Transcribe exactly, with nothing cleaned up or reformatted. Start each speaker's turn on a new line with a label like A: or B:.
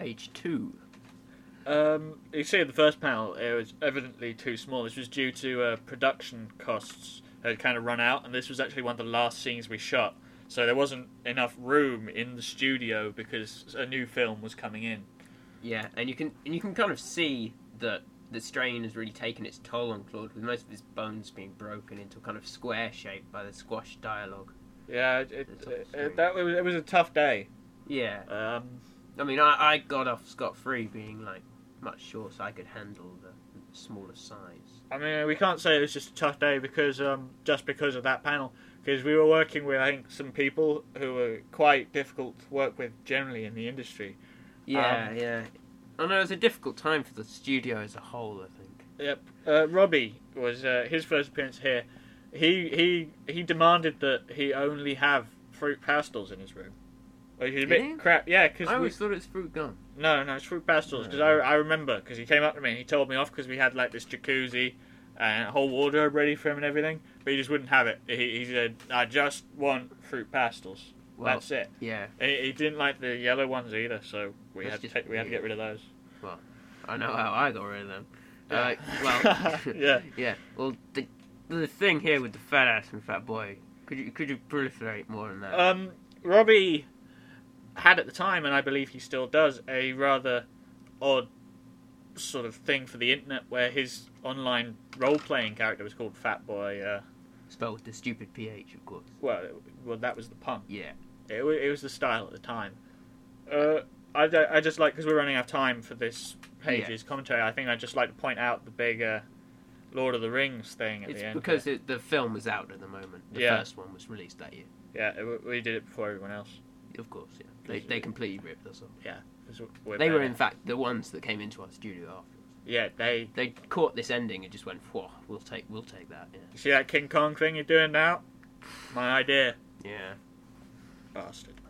A: page two.
B: Um, you see, the first panel, it was evidently too small. This was due to uh, production costs had kind of run out, and this was actually one of the last scenes we shot. So there wasn't enough room in the studio because a new film was coming in.
A: Yeah, and you can and you can kind of see that the strain has really taken its toll on Claude, with most of his bones being broken into a kind of square shape by the squashed dialogue.
B: Yeah, it, it, it, that it was, it was a tough day.
A: Yeah.
B: Um,
A: I mean, I, I got off scot-free being, like, much shorter, so I could handle the, the smaller size.
B: I mean, we can't say it was just a tough day because um, just because of that panel. Because we were working with, I think, some people who were quite difficult to work with generally in the industry.
A: Yeah,
B: um,
A: yeah. I know it was a difficult time for the studio as a whole, I think.
B: Yep. Uh, Robbie was uh, his first appearance here. He he he demanded that he only have fruit pastels in his room. Which is a
A: Did
B: bit
A: he?
B: crap. Yeah, because
A: I always thought it was fruit gum.
B: No, no, it's fruit pastels. Because I, I remember, because he came up to me and he told me off because we had like this jacuzzi and a whole wardrobe ready for him and everything, but he just wouldn't have it. He, he said, I just want fruit pastels.
A: Well,
B: That's it.
A: Yeah.
B: He, he didn't like the yellow ones either, so we
A: That's
B: had to
A: just
B: take, we had to
A: weird.
B: get rid of those.
A: Well, I know how I got rid of them.
B: Yeah.
A: Uh, well,
B: Yeah.
A: yeah. Well, the the thing here with the fat ass and fat boy, could you could you proliferate more on that?
B: Um, Robbie had at the time, and I believe he still does, a rather odd sort of thing for the internet where his online role-playing character was called Fat Boy. Uh,
A: Spelled with the stupid P H, of course.
B: well, well, that was the pun.
A: Yeah.
B: It, wa- it was the style at the time. Uh, I, d- I just like, because we're running out of time for this page's
A: Yeah.
B: commentary, I think I'd just like to point out the big uh, Lord of the Rings thing at
A: It's
B: the end.
A: because it, the film was out at the moment. The
B: Yeah.
A: first one was released that year.
B: Yeah, it, we did it before everyone else.
A: Of course, yeah. They they completely ripped us off.
B: Yeah. 'Cause we're
A: They were,
B: better.
A: in fact, the ones that came into our studio afterwards.
B: Yeah, they...
A: They caught this ending and just went, "Whoa, we'll take, we'll take that." Yeah.
B: You see that King Kong thing you're doing now? My idea.
A: Yeah.
B: Bastard.